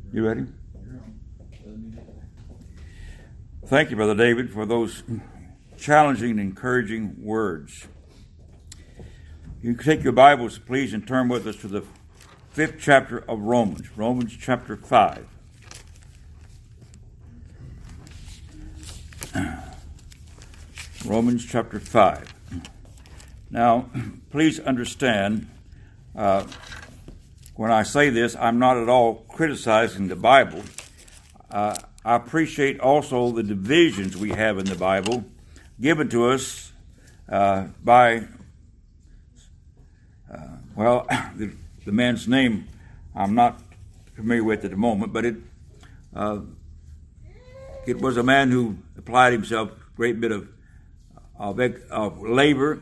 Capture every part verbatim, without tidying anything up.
You ready? Thank you, Brother David, for those challenging and encouraging words. You can take your Bibles, please, and turn with us to the fifth chapter of Romans, Romans chapter five. Romans chapter five. Now, please understand, uh, when I say this, I'm not at all criticizing the Bible. Uh, I appreciate also the divisions we have in the Bible given to us uh, by, uh, well, the, the man's name I'm not familiar with at the moment, but it uh, it was a man who applied himself a great bit of of, of labor.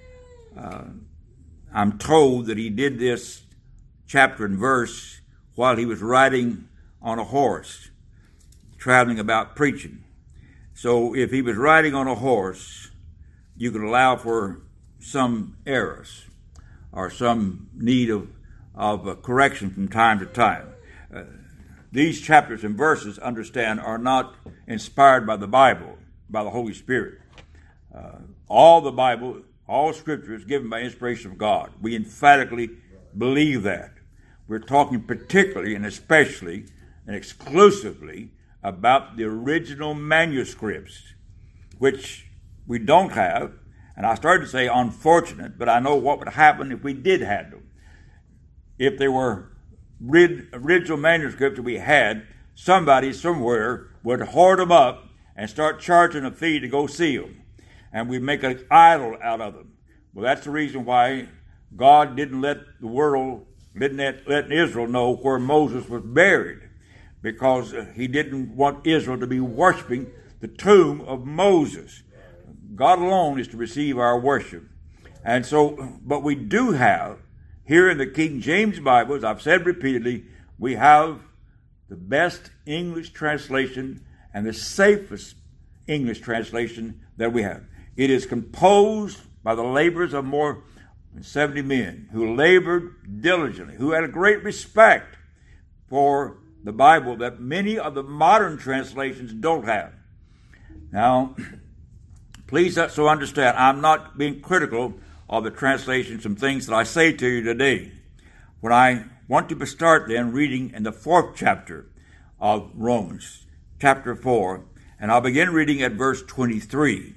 Uh, I'm told that he did this chapter and verse while he was riding on a horse, traveling about preaching. So if he was riding on a horse, you could allow for some errors or some need of, of a correction from time to time. Uh, these chapters and verses, understand, are not inspired by the Bible, by the Holy Spirit. Uh, all the Bible, all Scripture is given by inspiration of God. We emphatically believe that. We're talking particularly and especially and exclusively about the original manuscripts, which we don't have. And I started to say unfortunate, but I know what would happen if we did have them. If there were original manuscripts that we had, somebody somewhere would hoard them up and start charging a fee to go see them. And we'd make an idol out of them. Well, that's the reason why God didn't let the world, didn't let, let Israel know where Moses was buried, because he didn't want Israel to be worshiping the tomb of Moses. God alone is to receive our worship. And so, but we do have, here in the King James Bible, as I've said repeatedly, we have the best English translation and the safest English translation that we have. It is composed by the labors of more than seventy men who labored diligently, who had a great respect for the Bible that many of the modern translations don't have. Now, please so understand, I'm not being critical of the translations, some things that I say to you today. When I want to start then reading in the fourth chapter of Romans, chapter four, and I'll begin reading at verse twenty-three.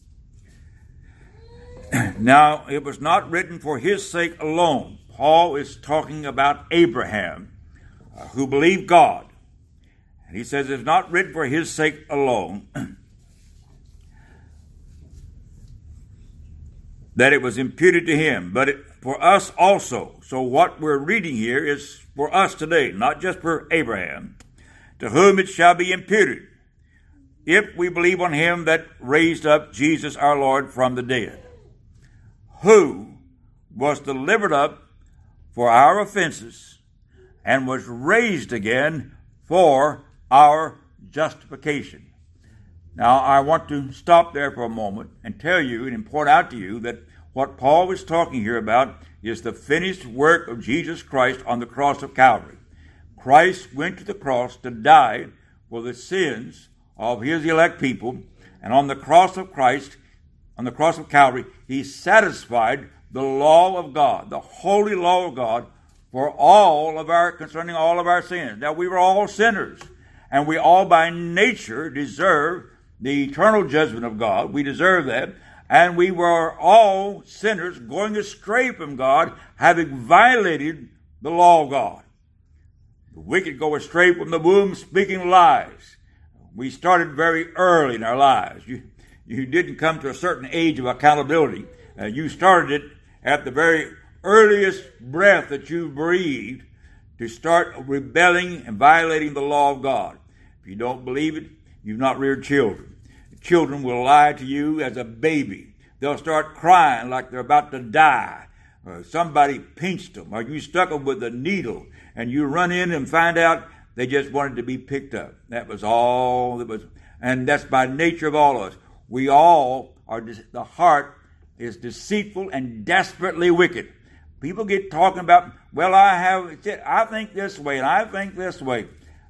Now, it was not written for his sake alone. Paul is talking about Abraham, uh, who believed God. And he says it's not written for his sake alone that it was imputed to him, but it, for us also. So what we're reading here is for us today, not just for Abraham, to whom it shall be imputed, if we believe on him that raised up Jesus our Lord from the dead, who was delivered up for our offenses and was raised again for our justification. Now, I want to stop there for a moment and tell you and point out to you that what Paul was talking here about is the finished work of Jesus Christ on the cross of Calvary. Christ went to the cross to die for the sins of his elect people, and on the cross of Christ, on the cross of Calvary, he satisfied the law of God, the holy law of God, for all of our, concerning all of our sins. Now, we were all sinners, and we all by nature deserve the eternal judgment of God. We deserve that. And we were all sinners going astray from God, having violated the law of God. The wicked go astray from the womb, speaking lies. We started very early in our lives. You, you didn't come to a certain age of accountability. Uh, you started it at the very earliest breath that you breathed to start rebelling and violating the law of God. If you don't believe it, you've not reared children. Children will lie to you as a baby. They'll start crying like they're about to die. Or somebody pinched them, or you stuck them with a needle, and you run in and find out they just wanted to be picked up. That was all that was, and that's by nature of all of us. We all are, the heart is deceitful and desperately wicked. People get talking about, well, I have, I think this way, and I think this way.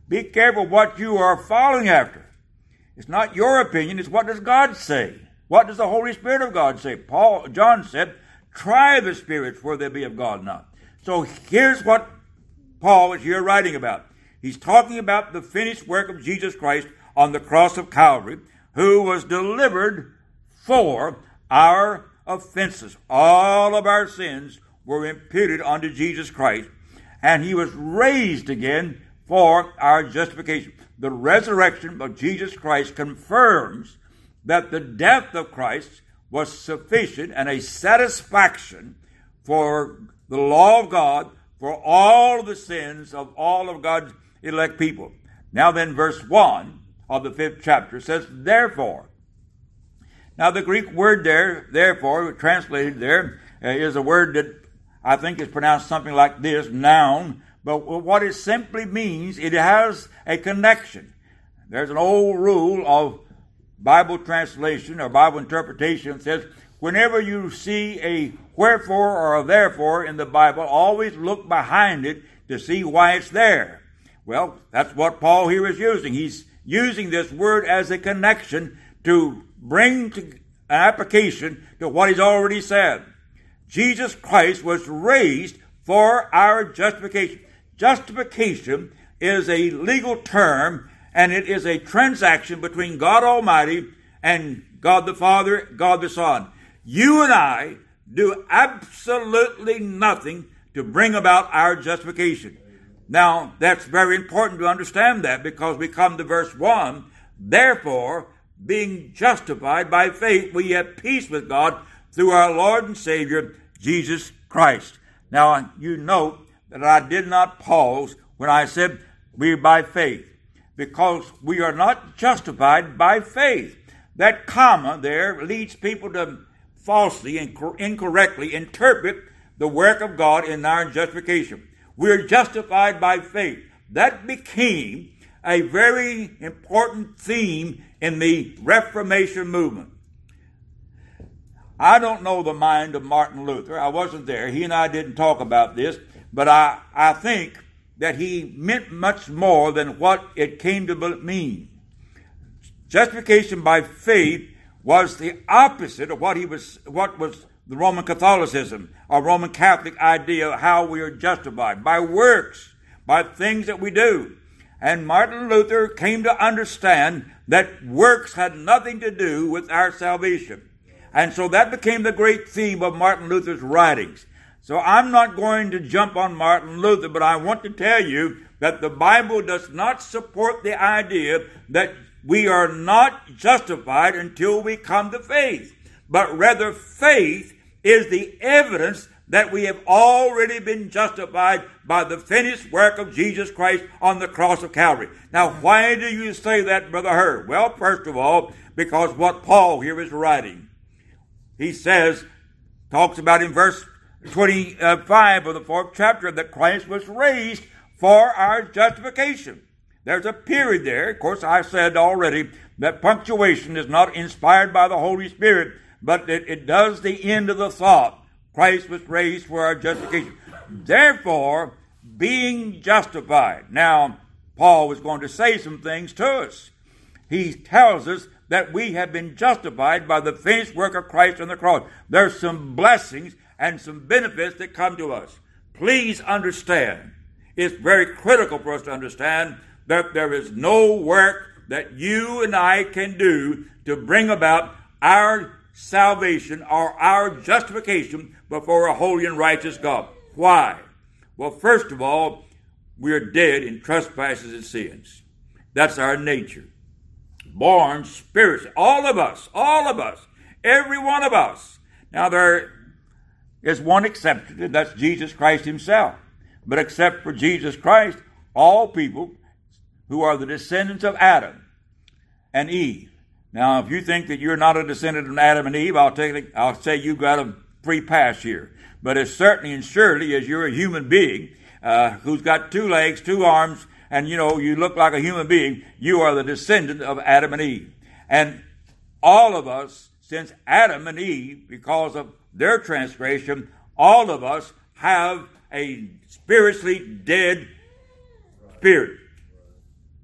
Be careful what you are following after. It's not your opinion, it's what does God say. What does the Holy Spirit of God say? Paul, John said, try the spirits whether they be of God or not. So here's what Paul is here writing about. He's talking about the finished work of Jesus Christ on the cross of Calvary, who was delivered for our offenses. All of our sins were imputed unto Jesus Christ, and he was raised again for our justification. The resurrection of Jesus Christ confirms that the death of Christ was sufficient and a satisfaction for the law of God for all of the sins of all of God's elect people. Now then, verse one of the fifth chapter says, therefore. Now the Greek word there, therefore, translated there, uh, is a word that I think is pronounced something like this, noun. But what it simply means, it has a connection. There's an old rule of Bible translation or Bible interpretation that says, whenever you see a wherefore or a therefore in the Bible, always look behind it to see why it's there. Well, that's what Paul here is using. He's using this word as a connection to bring to an application to what he's already said. Jesus Christ was raised for our justification. Justification is a legal term, and it is a transaction between God Almighty and God the Father, God the Son. You and I do absolutely nothing to bring about our justification. Now, that's very important to understand that, because we come to verse one, therefore, being justified by faith, we have peace with God through our Lord and Savior, Jesus Christ. Now, you note that I did not pause when I said we're by faith, because we are not justified by faith. That comma there leads people to falsely and incorrectly interpret the work of God in our justification. We're justified by faith. That became a very important theme in the Reformation movement. I don't know the mind of Martin Luther. I wasn't there. He and I didn't talk about this, but I, I think that he meant much more than what it came to mean. Justification by faith was the opposite of what he was, what was the Roman Catholicism, or Roman Catholic idea of how we are justified, by works, by things that we do. And Martin Luther came to understand that works had nothing to do with our salvation. And so that became the great theme of Martin Luther's writings. So I'm not going to jump on Martin Luther, but I want to tell you that the Bible does not support the idea that we are not justified until we come to faith, but rather faith is the evidence that we have already been justified by the finished work of Jesus Christ on the cross of Calvary. Now, why do you say that, Brother Hurd? Well, first of all, because what Paul here is writing. He says, talks about in verse twenty-five of the fourth chapter, that Christ was raised for our justification. There's a period there. Of course, I said already that punctuation is not inspired by the Holy Spirit, but it, it does the end of the thought. Christ was raised for our justification. Therefore, being justified. Now, Paul was going to say some things to us. He tells us that we have been justified by the finished work of Christ on the cross. There's some blessings and some benefits that come to us. Please understand, it's very critical for us to understand that there is no work that you and I can do to bring about our salvation or our justification before a holy and righteous God. Why? Well, first of all, we are dead in trespasses and sins. That's our nature. Born spiritually. All of us, all of us, every one of us. Now, there is one exception, and that's Jesus Christ himself. But except for Jesus Christ, all people who are the descendants of Adam and Eve. Now, if you think that you're not a descendant of Adam and Eve, I'll take it, I'll say you've got a free pass here. But as certainly and surely as you're a human being uh, who's got two legs, two arms, and you know you look like a human being, you are the descendant of Adam and Eve. And all of us, since Adam and Eve, because of their transgression, all of us have a spiritually dead spirit.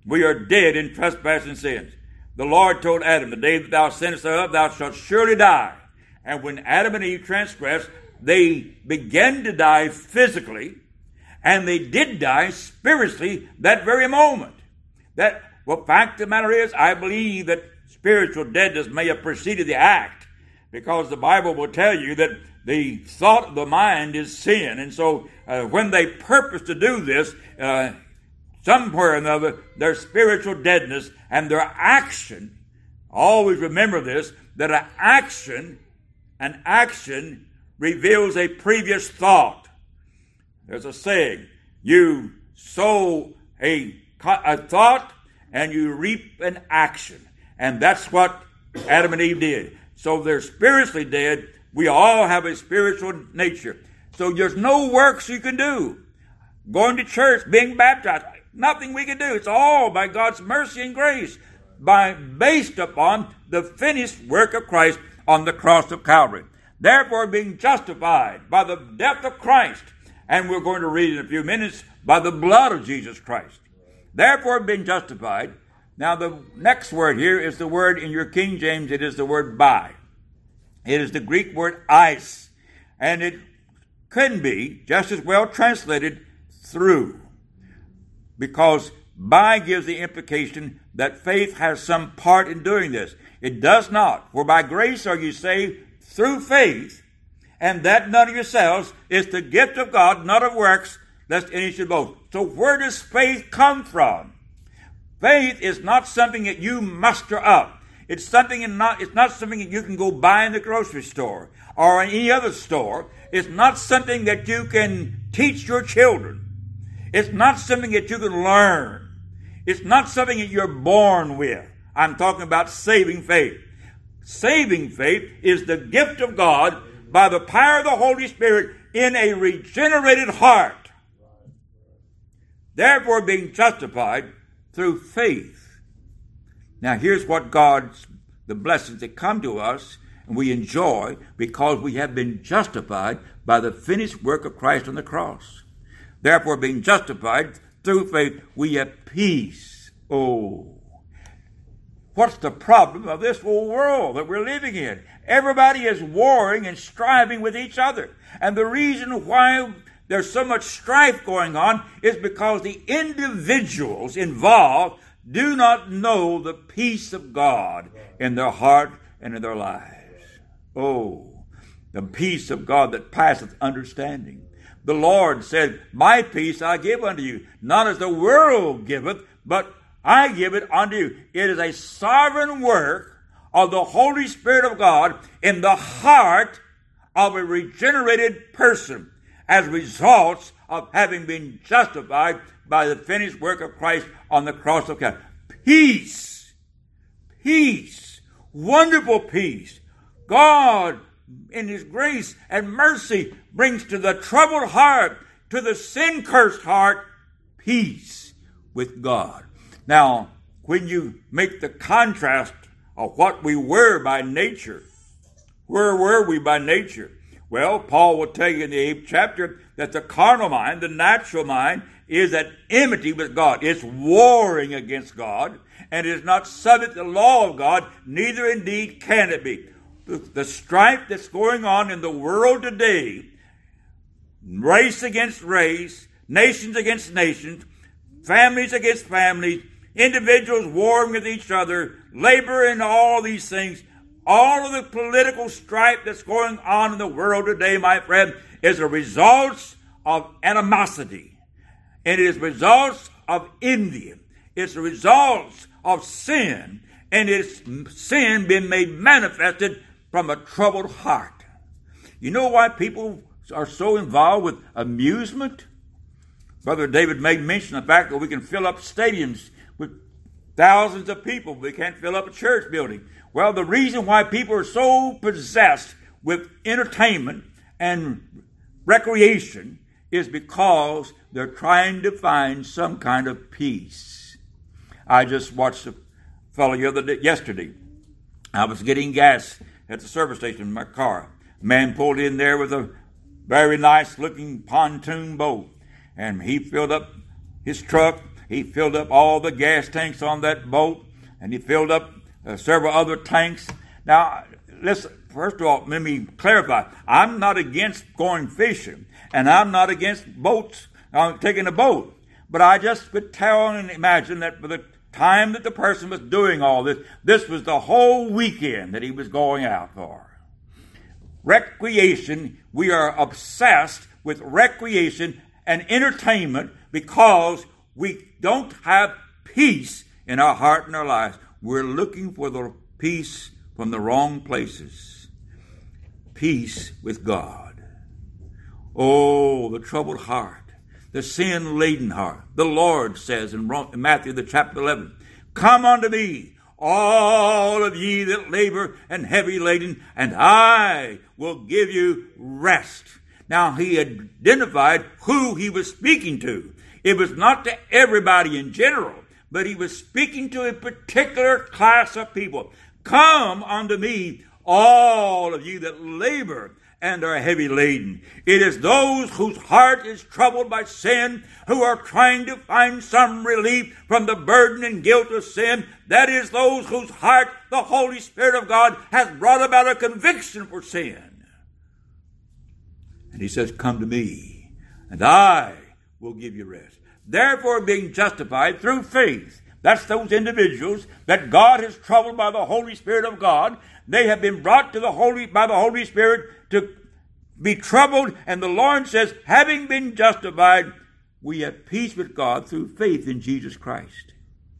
we are dead in trespass and sins. The Lord told Adam, the day that thou sinnest thereof, thou shalt surely die. And when Adam and Eve transgressed, they began to die physically, and they did die spiritually that very moment. That, well, fact of the matter is, I believe that spiritual deadness may have preceded the act, because the Bible will tell you that the thought of the mind is sin. And so uh, when they purpose to do this, uh, somewhere or another, their spiritual deadness and their action, always remember this, that an action, an action reveals a previous thought. There's a saying, you sow a, a thought and you reap an action. And that's what Adam and Eve did. So they're spiritually dead. We all have a spiritual nature. So there's no works you can do. Going to church, being baptized, nothing we can do. It's all by God's mercy and grace, by based upon the finished work of Christ on the cross of Calvary. Therefore, being justified by the death of Christ, and we're going to read in a few minutes, by the blood of Jesus Christ. Therefore, being justified. Now, the next word here is the word in your King James, it is the word by. It is the Greek word eis, and it can be just as well translated through, because by gives the implication that faith has some part in doing this. It does not. For by grace are you saved through faith, and that not of yourselves, is the gift of God, not of works, lest any should boast. So where does faith come from? Faith is not something that you muster up. It's something and not, it's not something that you can go buy in the grocery store or in any other store. It's not something that you can teach your children. It's not something that you can learn. It's not something that you're born with. I'm talking about saving faith. Saving faith is the gift of God by the power of the Holy Spirit in a regenerated heart. Therefore, being justified through faith. Now, here's what God's, the blessings that come to us and we enjoy because we have been justified by the finished work of Christ on the cross. Therefore, being justified through faith, we have peace. Oh, what's the problem of this whole world that we're living in? Everybody is warring and striving with each other. And the reason why there's so much strife going on is because the individuals involved do not know the peace of God in their heart and in their lives. Oh, the peace of God that passeth understanding. The Lord said, my peace I give unto you, not as the world giveth, but I give it unto you. It is a sovereign work of the Holy Spirit of God in the heart of a regenerated person as results of having been justified by the finished work of Christ on the cross of Calvary. Peace, peace, wonderful peace. God, in His grace and mercy, brings to the troubled heart, to the sin-cursed heart, peace with God. Now, when you make the contrast of what we were by nature, where were we by nature? Well, Paul will tell you in the eighth chapter that the carnal mind, the natural mind, is at enmity with God. It's warring against God, and it is not subject to the law of God, neither indeed can it be. The, the strife that's going on in the world today, race against race, nations against nations, families against families, individuals warring with each other, labor and all these things, all of the political strife that's going on in the world today, my friend, is a result of animosity. And it is results of envy. It's a result of sin. And it's sin being made manifested from a troubled heart. You know why people are so involved with amusement? Brother David made mention of the fact that we can fill up stadiums with thousands of people. We can't fill up a church building. Well, the reason why people are so possessed with entertainment and recreation is because they're trying to find some kind of peace. I just watched a fellow the other day, yesterday. I was getting gas at the service station in my car. A man pulled in there with a very nice looking pontoon boat, and he filled up his truck He filled up all the gas tanks on that boat, and he filled up uh, several other tanks. Now, listen, first of all, let me clarify. I'm not against going fishing, and I'm not against boats, uh, taking a boat. But I just could tell and imagine that for the time that the person was doing all this, this was the whole weekend that he was going out for. Recreation, we are obsessed with recreation and entertainment because we don't have peace in our heart and our lives. We're looking for the peace from the wrong places. Peace with God. Oh, the troubled heart, the sin-laden heart. The Lord says in Matthew the chapter eleven, "Come unto me, all of ye that labor and heavy laden, and I will give you rest." Now, he identified who he was speaking to. It was not to everybody in general, but he was speaking to a particular class of people. "Come unto me, all of you that labor and are heavy laden." It is those whose heart is troubled by sin, who are trying to find some relief from the burden and guilt of sin. That is those whose heart the Holy Spirit of God has brought about a conviction for sin. And he says, "Come to me, and I will give you rest." Therefore, being justified through faith, that's those individuals that God has troubled by the Holy Spirit of God. They have been brought to the Holy by the Holy Spirit to be troubled, and the Lord says, having been justified, we have peace with God through faith in Jesus Christ.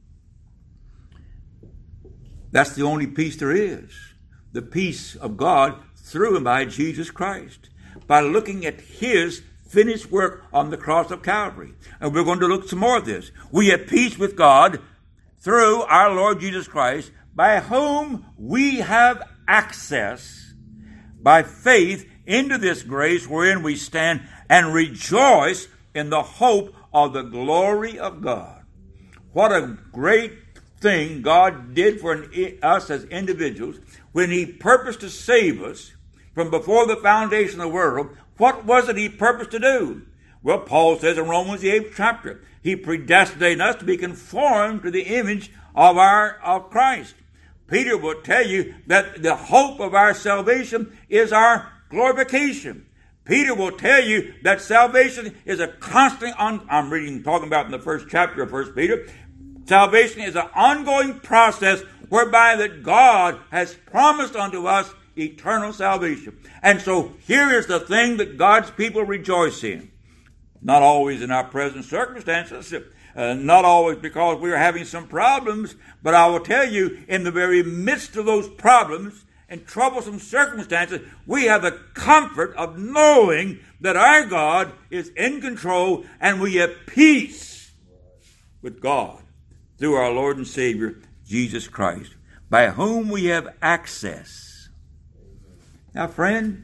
That's the only peace there is. The peace of God through and by Jesus Christ. By looking at his finished work on the cross of Calvary. And we're going to look some more at this. We have peace with God through our Lord Jesus Christ, by whom we have access by faith into this grace wherein we stand and rejoice in the hope of the glory of God. What a great thing God did for us as individuals when he purposed to save us from before the foundation of the world. What was it he purposed to do? Well, Paul says in Romans the eighth chapter, he predestinated us to be conformed to the image of our of Christ. Peter will tell you that the hope of our salvation is our glorification. Peter will tell you that salvation is a constant, on, I'm reading, talking about in the first chapter of First Peter, salvation is an ongoing process whereby that God has promised unto us eternal salvation. And so here is the thing that God's people rejoice in. Not always in our present circumstances, uh, not always because we are having some problems, but I will tell you, in the very midst of those problems and troublesome circumstances, we have the comfort of knowing that our God is in control and we have peace with God through our Lord and Savior, Jesus Christ, by whom we have access. Now, friend,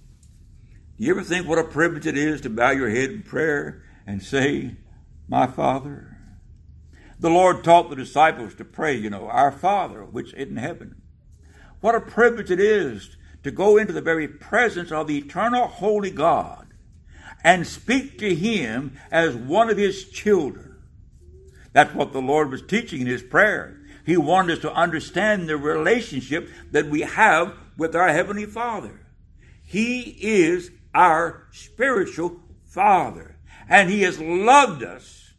do you ever think what a privilege it is to bow your head in prayer and say, "My Father"? The Lord taught the disciples to pray, you know, "Our Father, which art in heaven." What a privilege it is to go into the very presence of the eternal holy God and speak to him as one of his children. That's what the Lord was teaching in his prayer. He wanted us to understand the relationship that we have with our Heavenly Father. He is our spiritual Father, and he has loved us.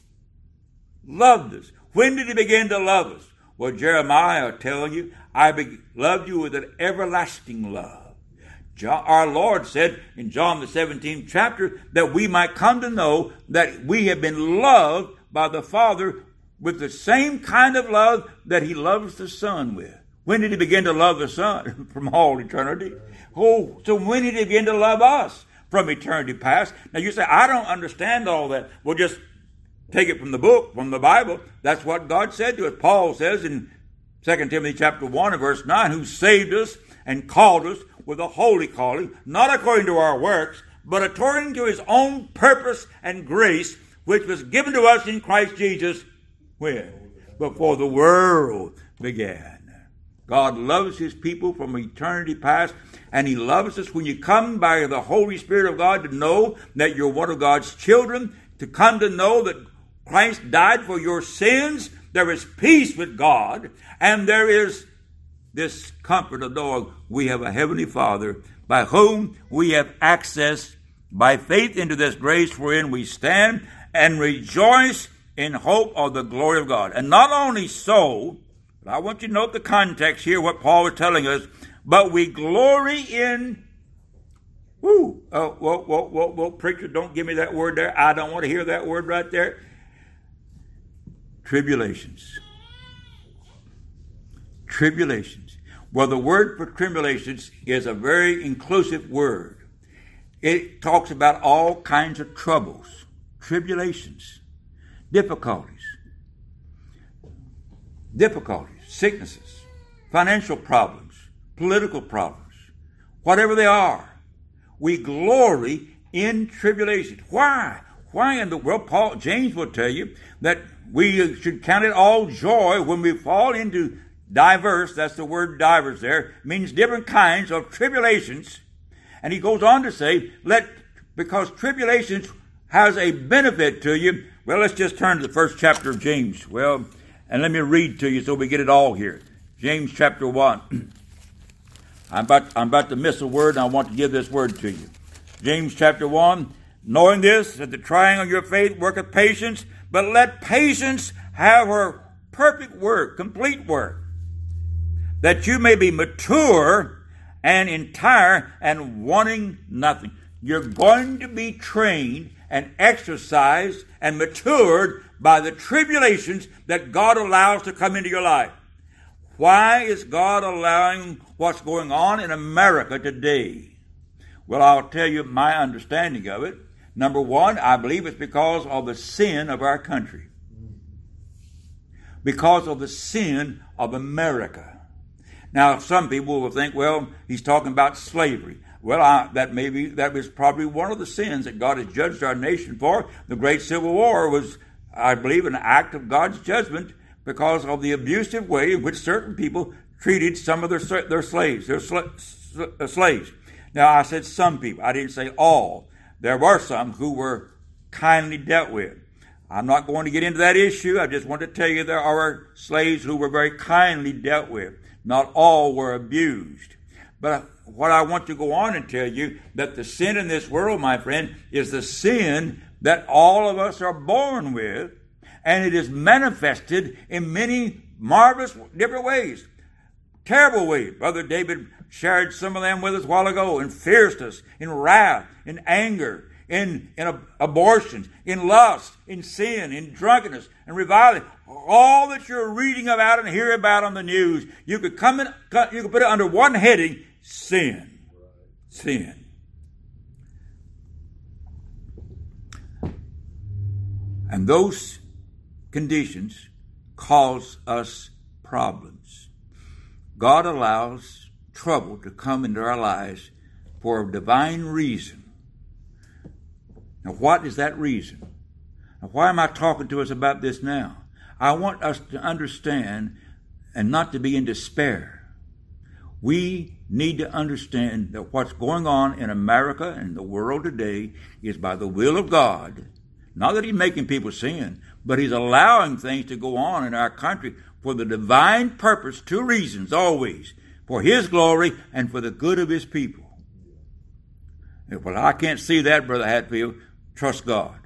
Loved us. When did he begin to love us? Well, Jeremiah will tell you, "I be- loved you with an everlasting love." John, our Lord said in John the seventeenth chapter that we might come to know that we have been loved by the Father with the same kind of love that he loves the Son with. When did he begin to love the Son? From all eternity. Oh, so when did he begin to love us? From eternity past. Now you say, "I don't understand all that." Well, just take it from the book, from the Bible. That's what God said to us. Paul says in Second Timothy chapter one and verse nine, "Who saved us and called us with a holy calling, not according to our works, but according to his own purpose and grace, which was given to us in Christ Jesus." When? Before the world began. God loves his people from eternity past, and he loves us when you come by the Holy Spirit of God to know that you're one of God's children, to come to know that Christ died for your sins. There is peace with God, and there is this comfort of knowing we have a heavenly Father by whom we have access by faith into this grace wherein we stand and rejoice in hope of the glory of God. And not only so, but I want you to note the context here, what Paul was telling us, but we glory in, whoo, oh, whoa, whoa, whoa, whoa, preacher, don't give me that word there. I don't want to hear that word right there. Tribulations. Tribulations. Well, the word for tribulations is a very inclusive word. It talks about all kinds of troubles, tribulations, difficulties, difficulties, sicknesses, financial problems, political problems, whatever they are. We glory in tribulation. Why? Why in the world? Paul, James will tell you that we should count it all joy when we fall into diverse, that's the word diverse there, means different kinds of tribulations. And he goes on to say, let, because tribulations has a benefit to you. Well, let's just turn to the first chapter of James. Well, and let me read to you so we get it all here. James chapter one. I'm about, I'm about to miss a word, and I want to give this word to you. James chapter one, knowing this, that the trying of your faith worketh patience, but let patience have her perfect work, complete work, that you may be mature and entire and wanting nothing. You're going to be trained and exercised and matured by the tribulations that God allows to come into your life. Why is God allowing what's going on in America today? Well, I'll tell you my understanding of it. Number one, I believe it's because of the sin of our country. Because of the sin of America. Now, some people will think, well, he's talking about slavery. Well, I, that maybe that was probably one of the sins that God has judged our nation for. The Great Civil War was, I believe, an act of God's judgment because of the abusive way in which certain people treated some of their their slaves, their sl- sl- slaves. Now, I said some people. I didn't say all. There were some who were kindly dealt with. I'm not going to get into that issue. I just want to tell you there are slaves who were very kindly dealt with. Not all were abused. But what I want to go on and tell you, that the sin in this world, my friend, is the sin that all of us are born with, and it is manifested in many marvelous different ways. Terrible ways. Brother David shared some of them with us a while ago, in fierceness, in wrath, in anger, in, in ab- abortions, in lust, in sin, in drunkenness, and reviling. All that you're reading about and hear about on the news, you could come in, you could put it under one heading: sin. Sin. And those conditions cause us problems. God allows trouble to come into our lives for a divine reason. Now, what is that reason? Now, why am I talking to us about this now? I want us to understand and not to be in despair. We need to understand that what's going on in America and the world today is by the will of God. Not that he's making people sin, but he's allowing things to go on in our country for the divine purpose, two reasons always: for his glory and for the good of his people. Well, I can't see that, Brother Hatfield. Trust God.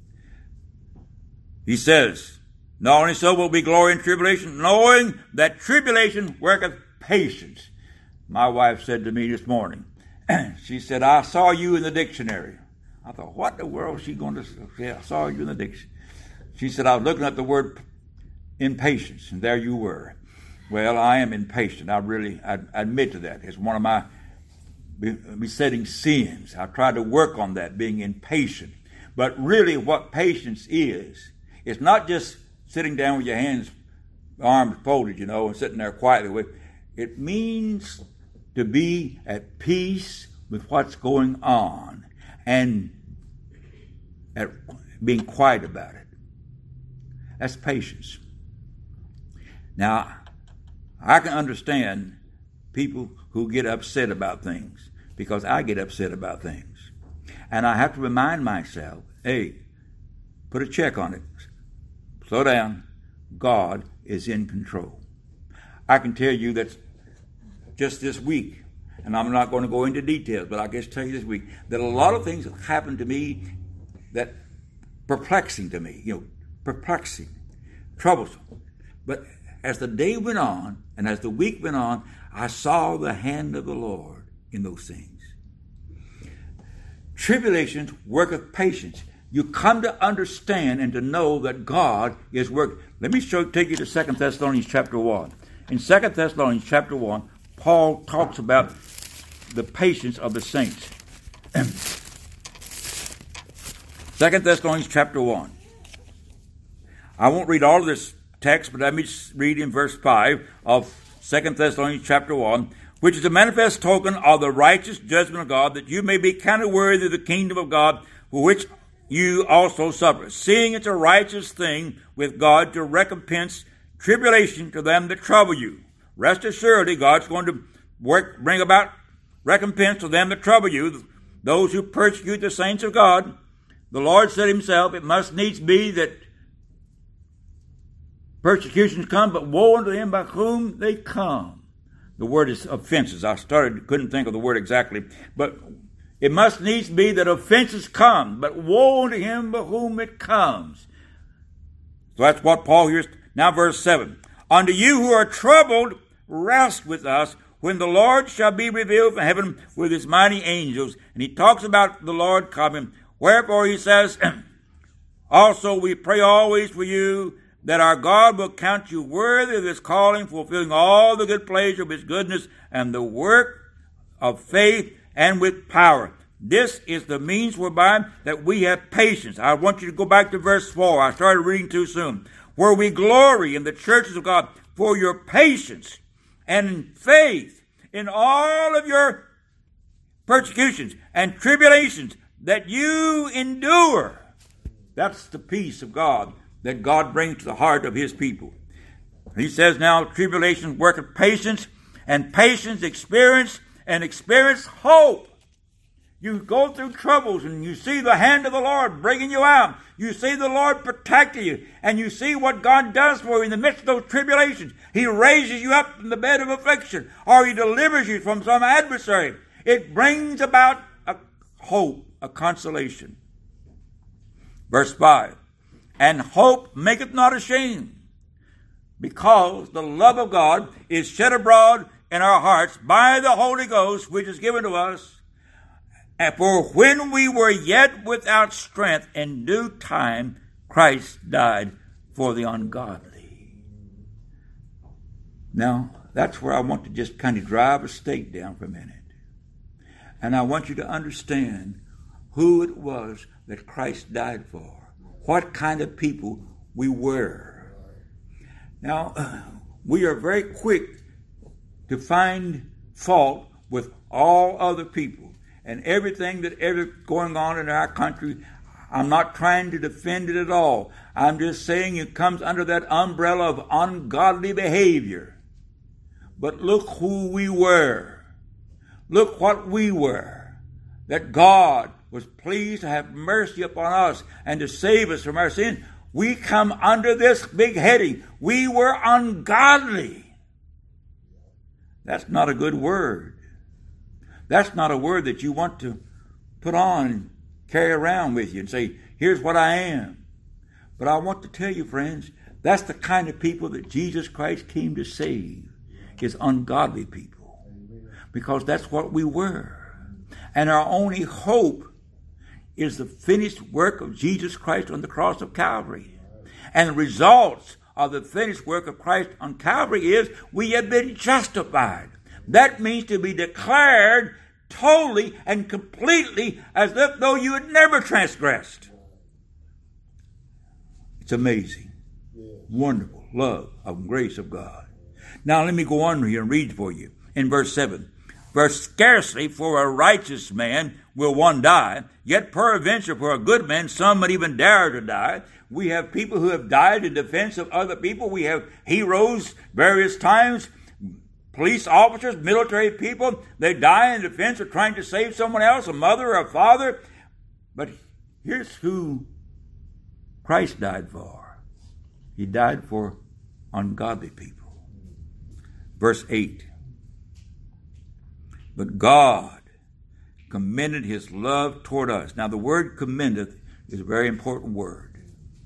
He says, not only so will be glory in tribulation, knowing that tribulation worketh patience. My wife said to me this morning, she said, I saw you in the dictionary. I thought, what in the world is she going to say? I saw you in the dictionary. She said, I was looking at the word impatience, and there you were. Well, I am impatient. I really I, I admit to that. It's one of my besetting sins. I try to work on that, being impatient. But really what patience is, it's not just sitting down with your hands, arms folded, you know, and sitting there quietly with. It means to be at peace with what's going on and at being quiet about it. That's patience. Now, I can understand people who get upset about things, because I get upset about things. And I have to remind myself, hey, put a check on it. slow down. God is in control. I can tell you that just this week, and I'm not going to go into details, but I guess tell you this week, that a lot of things have happened to me that perplexing to me, you know, perplexing, troublesome. But as the day went on, and as the week went on, I saw the hand of the Lord in those things. Tribulations worketh patience. You come to understand and to know that God is working. Let me show, take you to Second Thessalonians chapter one. In Second Thessalonians chapter one, Paul talks about the patience of the saints. Second Thessalonians chapter one. I won't read all of this text, but let me just read in verse five of Second Thessalonians chapter one, which is a manifest token of the righteous judgment of God, that you may be counted worthy of the kingdom of God, for which you also suffer, seeing it's a righteous thing with God to recompense tribulation to them that trouble you. Rest assuredly, God's going to work, bring about recompense to them that trouble you, those who persecute the saints of God. The Lord said himself, it must needs be that persecutions come, but woe unto him by whom they come. The word is offenses. I started, couldn't think of the word exactly, but it must needs be that offenses come, but woe unto him by whom it comes. So that's what Paul hears. Now verse seven. Unto you who are troubled, rest with us when the Lord shall be revealed from heaven with his mighty angels. And he talks about the Lord coming. Wherefore he says, also we pray always for you, that our God will count you worthy of his calling, fulfilling all the good pleasure of his goodness and the work of faith and with power. This is the means whereby that we have patience. I want you to go back to verse four. I started reading too soon. Where we glory in the churches of God for your patience and faith in all of your persecutions and tribulations that you endure. That's the peace of God that God brings to the heart of his people. He says now, tribulations worketh patience, and patience experience, and experience hope. You go through troubles and you see the hand of the Lord bringing you out. You see the Lord protecting you, and you see what God does for you in the midst of those tribulations. He raises you up from the bed of affliction, or he delivers you from some adversary. It brings about a hope, a consolation. Verse five. And hope maketh not ashamed, because the love of God is shed abroad in our hearts by the Holy Ghost, which is given to us. And for when we were yet without strength, in due time Christ died for the ungodly. Now, that's where I want to just kind of drive a stake down for a minute. And I want you to understand who it was that Christ died for. What kind of people we were. Now, we are very quick to find fault with all other people and everything that ever going on in our country. I'm not trying to defend it at all. I'm just saying it comes under that umbrella of ungodly behavior. But look who we were. Look what we were. That God was pleased to have mercy upon us and to save us from our sin. We come under this big heading. We were ungodly. That's not a good word. That's not a word that you want to put on and carry around with you and say, here's what I am. But I want to tell you, friends, that's the kind of people that Jesus Christ came to save, is ungodly people. Because that's what we were. And our only hope is the finished work of Jesus Christ on the cross of Calvary. And the results of the finished work of Christ on Calvary is we have been justified. That means to be declared totally and completely as if though you had never transgressed. It's amazing. Wonderful love of grace of God. Now let me go on here and read for you in verse seven. For scarcely for a righteous man will one die, yet peradventure for a good man some would even dare to die. We have people who have died in defense of other people. We have heroes various times, police officers, military people. They die in defense of trying to save someone else, a mother or a father. But here's who Christ died for. He died for ungodly people. Verse eight. But God commended his love toward us. Now the word commendeth is a very important word.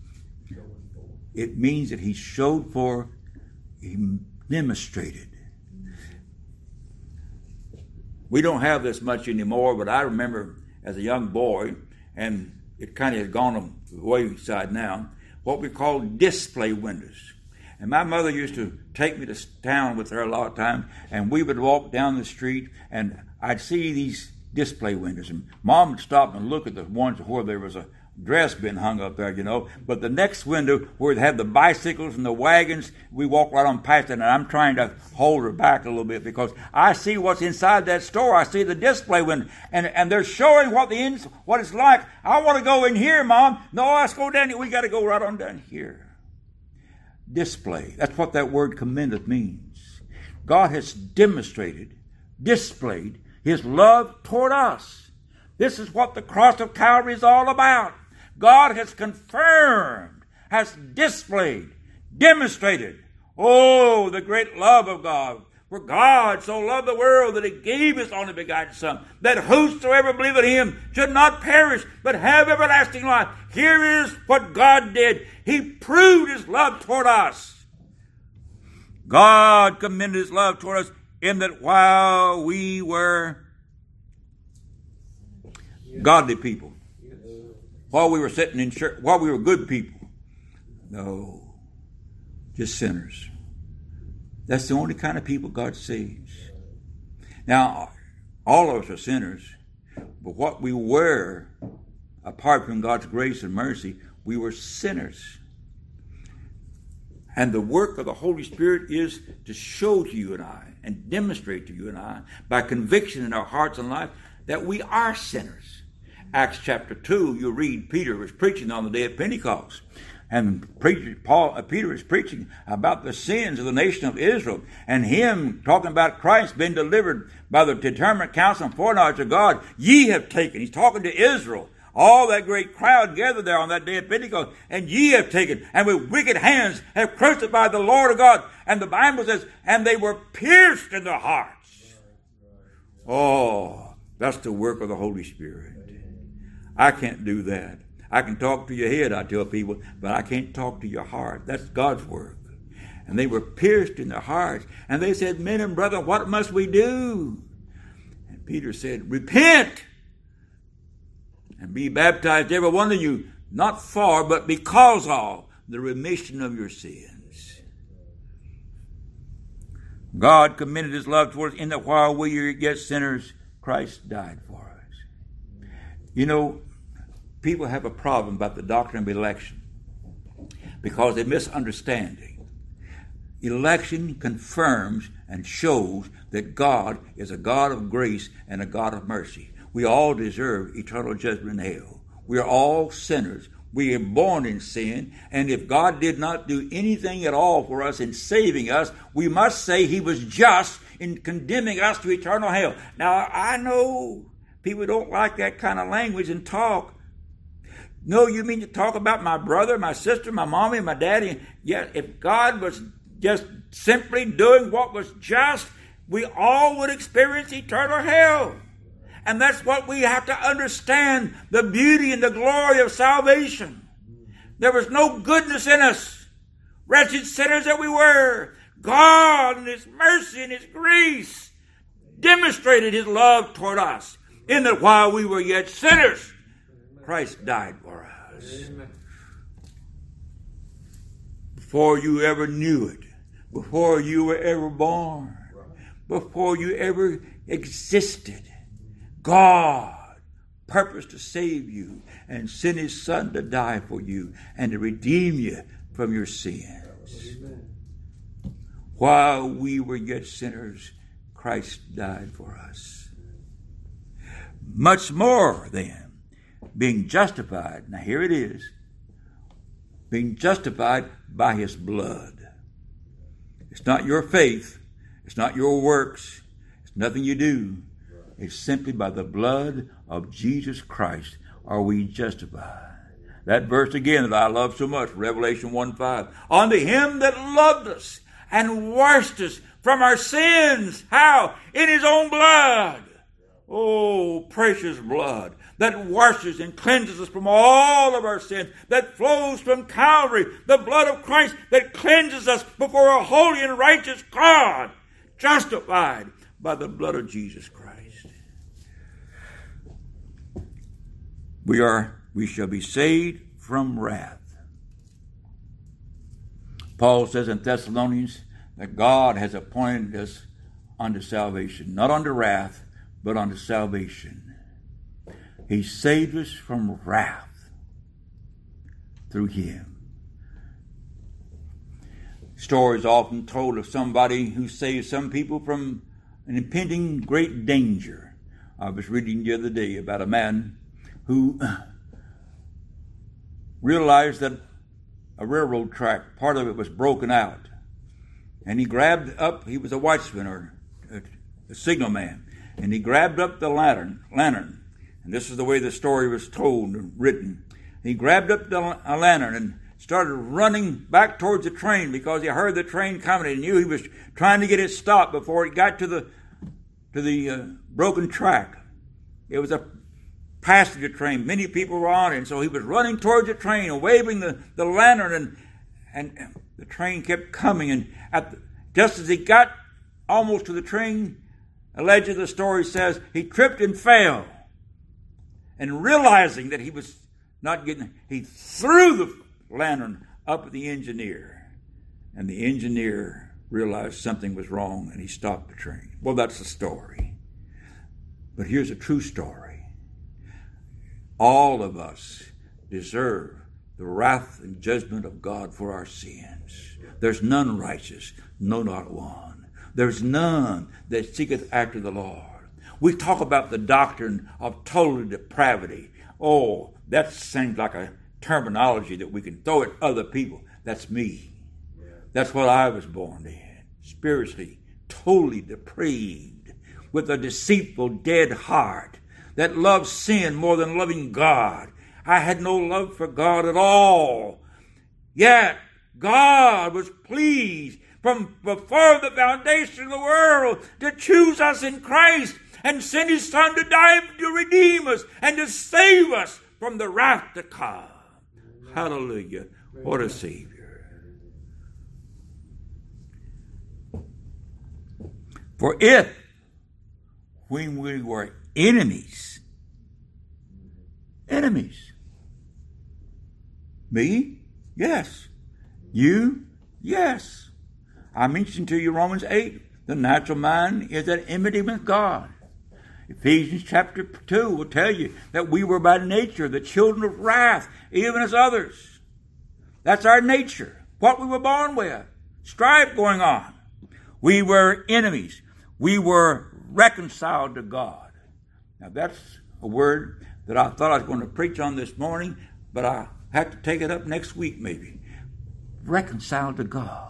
It means that he showed for, he demonstrated. We don't have this much anymore, but I remember as a young boy, and it kind of has gone on the wayside now, what we call display windows. And my mother used to take me to town with her a lot of times, and we would walk down the street, and I'd see these display windows. And Mom would stop and look at the ones where there was a dress being hung up there, you know. But the next window where it had the bicycles and the wagons, we walk right on past it, and I'm trying to hold her back a little bit because I see what's inside that store. I see the display window, and and they're showing what the ins what it's like. I want to go in here, Mom. No, let's go down here. We got to go right on down here. Display. That's what that word commendeth means. God has demonstrated, displayed his love toward us. This is what the cross of Calvary is all about. God has confirmed, has displayed, demonstrated, oh, the great love of God. For God so loved the world that he gave his only begotten Son, that whosoever believeth in him should not perish, but have everlasting life. Here is what God did. He proved his love toward us. God commended his love toward us in that while we were godly people, while we were sitting in church, while we were good people, no, just sinners. That's the only kind of people God saves. Now, all of us are sinners, but what we were, apart from God's grace and mercy, we were sinners. And the work of the Holy Spirit is to show to you and I, and demonstrate to you and I, by conviction in our hearts and life, that we are sinners. Acts chapter two, you read Peter was preaching on the day of Pentecost. And preacher, Paul, uh, Peter is preaching about the sins of the nation of Israel. And him talking about Christ being delivered by the determinate counsel and foreknowledge of God. Ye have taken. He's talking to Israel. All that great crowd gathered there on that day of Pentecost. And ye have taken, and with wicked hands have crucified the Lord of God. And the Bible says, and they were pierced in their hearts. Oh, that's the work of the Holy Spirit. I can't do that. I can talk to your head, I tell people, but I can't talk to your heart. That's God's work. And they were pierced in their hearts. And they said, men and brethren, what must we do? And Peter said, repent and be baptized, every one of you, not for, but because of the remission of your sins. God commended his love towards us in that while we were yet sinners, Christ died for us. You know, people have a problem about the doctrine of election because they misunderstand it. Election confirms and shows that God is a God of grace and a God of mercy. We all deserve eternal judgment in hell. We are all sinners. We are born in sin, and if God did not do anything at all for us in saving us, we must say he was just in condemning us to eternal hell. Now, I know people don't like that kind of language and talk. No, you mean to talk about my brother, my sister, my mommy, my daddy? Yes, if God was just simply doing what was just, we all would experience eternal hell. And that's what we have to understand, the beauty and the glory of salvation. There was no goodness in us, wretched sinners that we were. God in his mercy and his grace demonstrated his love toward us in that while we were yet sinners, Christ died for us. Amen. Before you ever knew it, before you were ever born, before you ever existed, God purposed to save you and sent his Son to die for you and to redeem you from your sins. Amen. While we were yet sinners, Christ died for us. Much more then, being justified, now here it is, being justified by his blood. It's not your faith, it's not your works, it's nothing you do. It's simply by the blood of Jesus Christ are we justified. That verse again that I love so much, Revelation one five. Unto him that loved us and washed us from our sins. How? In his own blood. Oh, precious blood that washes and cleanses us from all of our sins, that flows from Calvary, the blood of Christ that cleanses us before a holy and righteous God, justified by the blood of Jesus Christ. We are, we shall be saved from wrath. Paul says in Thessalonians that God has appointed us unto salvation, not unto wrath, but unto salvation. He saved us from wrath through him. Stories often told of somebody who saved some people from an impending great danger. I was reading the other day about a man who realized that a railroad track, part of it was broken out. And he grabbed up, he was a watchman or a, a signalman, and he grabbed up the lantern, lantern. And this is the way the story was told and written. He grabbed up the lantern and started running back towards the train because he heard the train coming and knew he was trying to get it stopped before it got to the to the uh, broken track. It was a passenger train. Many people were on it, and so he was running towards the train and waving the, the lantern, and and the train kept coming. And at the, just as he got almost to the train, allegedly the story says, he tripped and fell. And realizing that he was not getting, he threw the lantern up at the engineer. And the engineer realized something was wrong and he stopped the train. Well, that's the story. But here's a true story. All of us deserve the wrath and judgment of God for our sins. There's none righteous, no, not one. There's none that seeketh after the Lord. We talk about the doctrine of total depravity. Oh, that seems like a terminology that we can throw at other people. That's me. That's what I was born in. Spiritually, totally depraved, with a deceitful, dead heart that loves sin more than loving God. I had no love for God at all. Yet, God was pleased from before the foundation of the world to choose us in Christ and send his Son to die to redeem us and to save us from the wrath to come. Hallelujah. What a Savior. For if, when we were enemies, enemies, me? Yes. You? Yes. I mentioned to you Romans eight, the natural mind is at enmity with God. Ephesians chapter two will tell you that we were by nature the children of wrath, even as others. That's our nature, what we were born with. Strife going on. We were enemies. We were reconciled to God. Now that's a word that I thought I was going to preach on this morning, but I have to take it up next week maybe. Reconciled to God.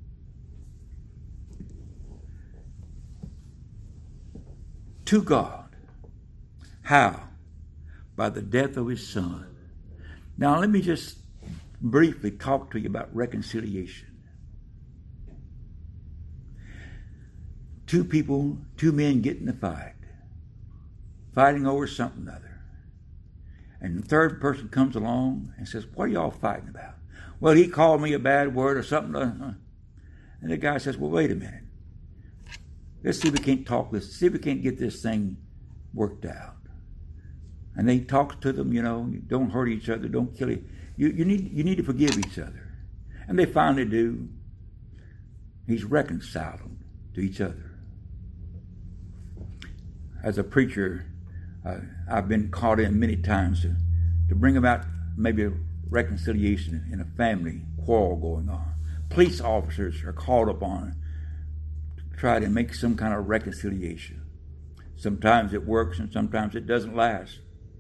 To God. How? By the death of his Son. Now let me just briefly talk to you about reconciliation. Two people, two men get in a fight, fighting over something or other. And the third person comes along and says, what are y'all fighting about? Well, he called me a bad word or something. And the guy says, well, wait a minute. Let's see if we can't talk this, see if we can't get this thing worked out. And they talk to them, you know, don't hurt each other, don't kill you. You, you need you need to forgive each other. And they finally do. He's reconciled them to each other. As a preacher, uh, I've been caught in many times to, to bring about maybe a reconciliation in a family quarrel going on. Police officers are called upon try to make some kind of reconciliation. Sometimes it works and sometimes it doesn't last.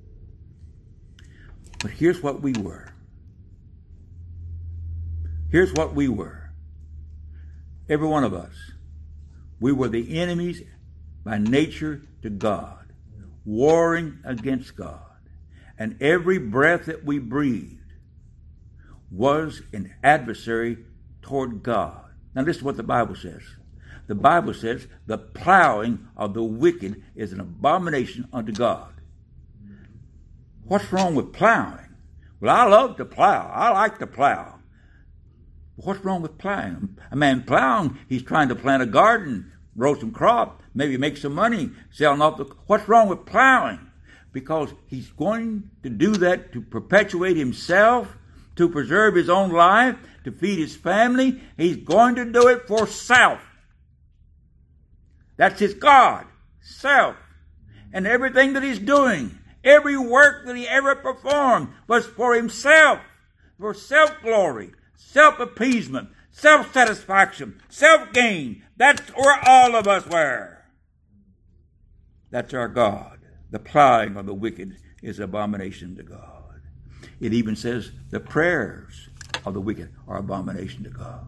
But here's what we were. Here's what we were. Every one of us. We were the enemies by nature to God, warring against God. And every breath that we breathed was an adversary toward God. Now listen to what the Bible says. The Bible says the plowing of the wicked is an abomination unto God. What's wrong with plowing? Well, I love to plow. I like to plow. What's wrong with plowing? A man plowing, he's trying to plant a garden, grow some crop, maybe make some money, selling off the... What's wrong with plowing? Because he's going to do that to perpetuate himself, to preserve his own life, to feed his family. He's going to do it for self. That's his God, self. And everything that he's doing, every work that he ever performed was for himself, for self-glory, self-appeasement, self-satisfaction, self-gain. That's where all of us were. That's our God. The plowing of the wicked is abomination to God. It even says the prayers of the wicked are abomination to God.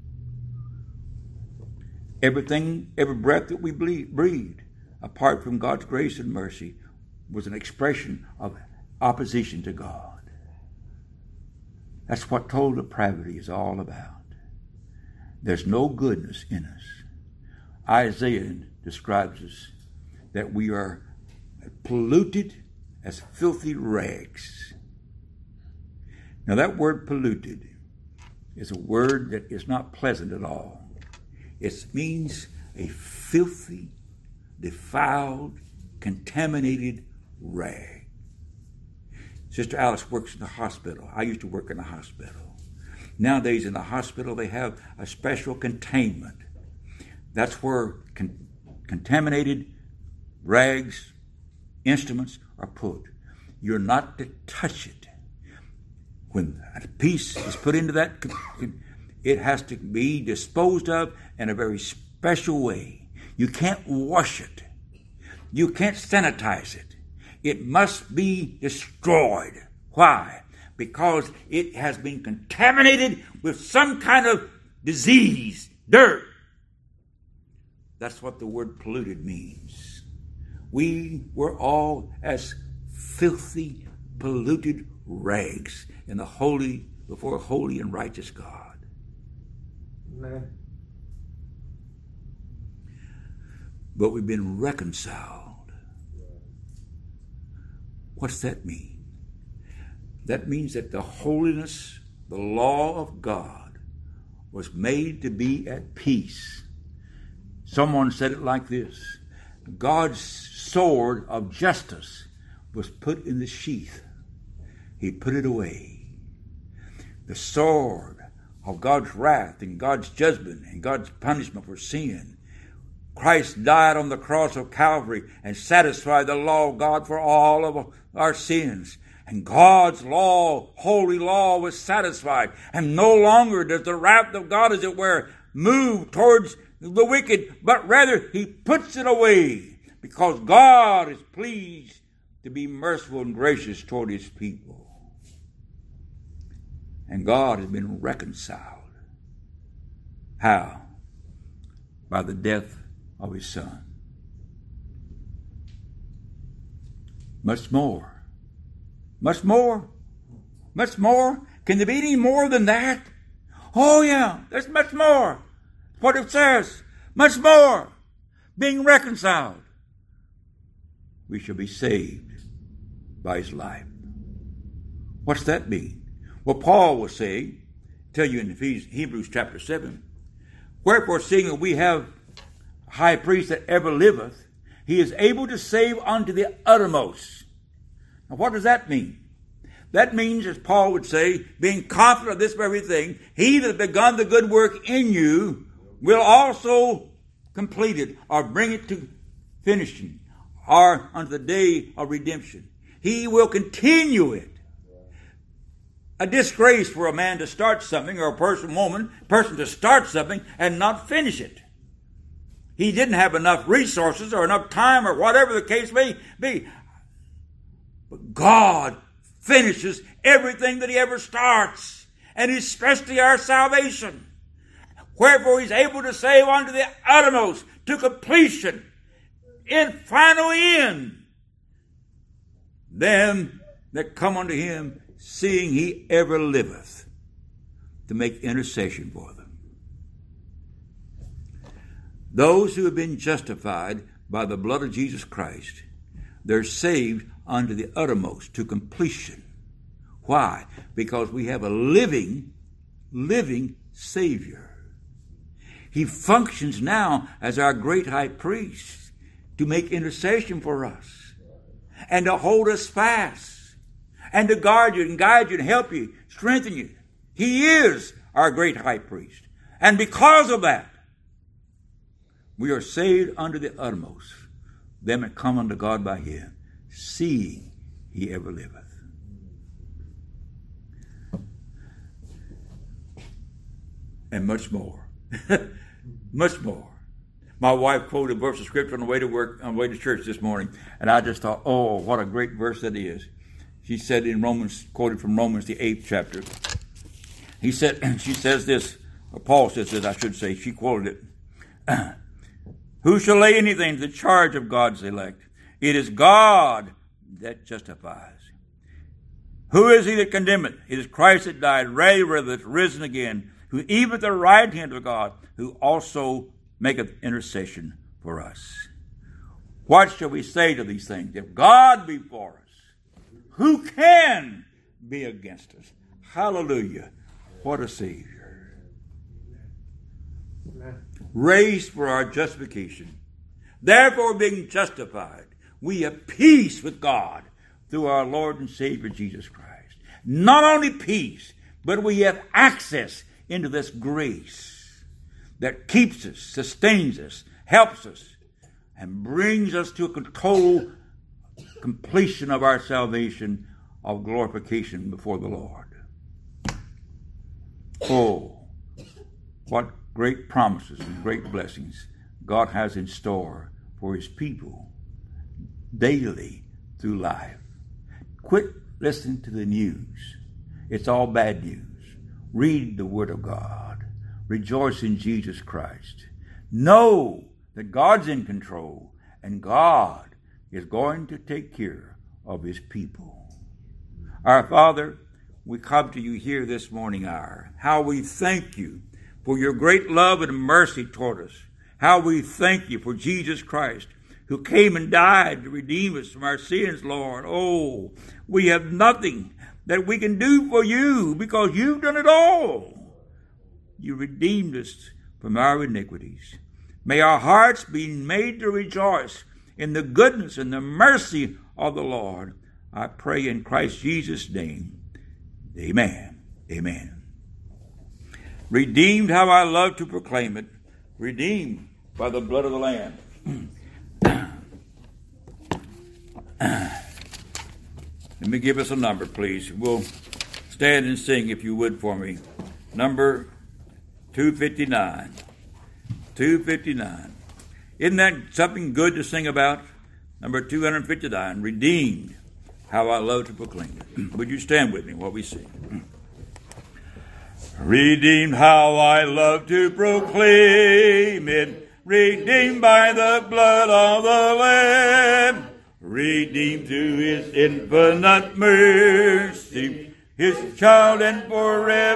Everything, every breath that we breathe, apart from God's grace and mercy, was an expression of opposition to God. That's what total depravity is all about. There's no goodness in us. Isaiah describes us that we are polluted as filthy rags. Now that word polluted is a word that is not pleasant at all. It means a filthy, defiled, contaminated rag. Sister Alice works in the hospital. I used to work in the hospital. Nowadays in the hospital they have a special containment. That's where con- contaminated rags, instruments are put. You're not to touch it. When a piece is put into that, it has to be disposed of in a very special way. You can't wash it. You can't sanitize it. It must be destroyed. Why? Because it has been contaminated with some kind of disease, dirt. That's what the word polluted means. We were all as filthy, polluted rags in the holy, before a holy and righteous God. Amen. But we've been reconciled. What's that mean? That means that the holiness, the law of God, was made to be at peace. Someone said it like this: God's sword of justice was put in the sheath. He put it away. The sword of God's wrath and God's judgment and God's punishment for sin. Christ died on the cross of Calvary and satisfied the law of God for all of our sins. And God's law, holy law, was satisfied. And no longer does the wrath of God, as it were, move towards the wicked, but rather he puts it away because God is pleased to be merciful and gracious toward his people. And God has been reconciled. How? By the death of his Son. Much more. Much more. Much more. Can there be any more than that? Oh yeah, there's much more. What it says. Much more. Being reconciled. We shall be saved by his life. What's that mean? Well, Paul will say, tell you in Hebrews chapter seven, wherefore seeing that we have a high priest that ever liveth, he is able to save unto the uttermost. Now what does that mean? That means, as Paul would say, being confident of this very thing, he that hath begun the good work in you will also complete it, or bring it to finishing, or unto the day of redemption. He will continue it. A disgrace for a man to start something, or a person, woman, person to start something and not finish it. He didn't have enough resources or enough time or whatever the case may be. But God finishes everything that he ever starts, and especially our salvation. Wherefore he's able to save unto the uttermost, to completion, in final end, them that come unto him, seeing he ever liveth. to make intercession for them. Those who have been justified by the blood of Jesus Christ, they're saved unto the uttermost, to completion. Why? Because we have a living, living Savior. He functions now as our great high priest to make intercession for us and to hold us fast and to guard you and guide you and help you, strengthen you. He is our great high priest. And because of that, we are saved unto the uttermost, them that come unto God by him, seeing he ever liveth. And much more. Much more. My wife quoted a verse of scripture on the way to work, on the way to church this morning, and I just thought, oh, what a great verse that is. She said in Romans, quoted from Romans, the eighth chapter. He said, she says this, or Paul says this, I should say, she quoted it. Who shall lay anything to the charge of God's elect? It is God that justifies. Who is he that condemneth? It is Christ that died, rather that is risen again, who even at the right hand of God, who also maketh intercession for us. What shall we say to these things? If God be for us, who can be against us? Hallelujah. What a Savior. Amen. Raised for our justification. Therefore, being justified, we have peace with God through our Lord and Savior Jesus Christ. Not only peace, but we have access into this grace that keeps us, sustains us, helps us, and brings us to a total completion of our salvation, of glorification before the Lord. Oh, what great promises and great blessings God has in store for his people daily through life. Quit listening to the news. It's all bad news. Read the Word of God. Rejoice in Jesus Christ. Know that God's in control and God is going to take care of his people. Our Father, we come to you here this morning hour. How we thank you for your great love and mercy toward us. How we thank you for Jesus Christ, who came and died to redeem us from our sins, Lord. Oh, we have nothing that we can do for you because you've done it all. You redeemed us from our iniquities. May our hearts be made to rejoice in the goodness and the mercy of the Lord. I pray in Christ Jesus' name. Amen. Amen. Redeemed, how I love to proclaim it. Redeemed by the blood of the Lamb. Let me give us a number, please. We'll stand and sing, if you would, for me. Number two fifty-nine. two fifty-nine. Isn't that something good to sing about? Number two fifty-nine. Redeemed, how I love to proclaim it. Would you stand with me while we sing? Redeemed, how I love to proclaim it. Redeemed by the blood of the Lamb. Redeemed through his infinite mercy, his child and forever.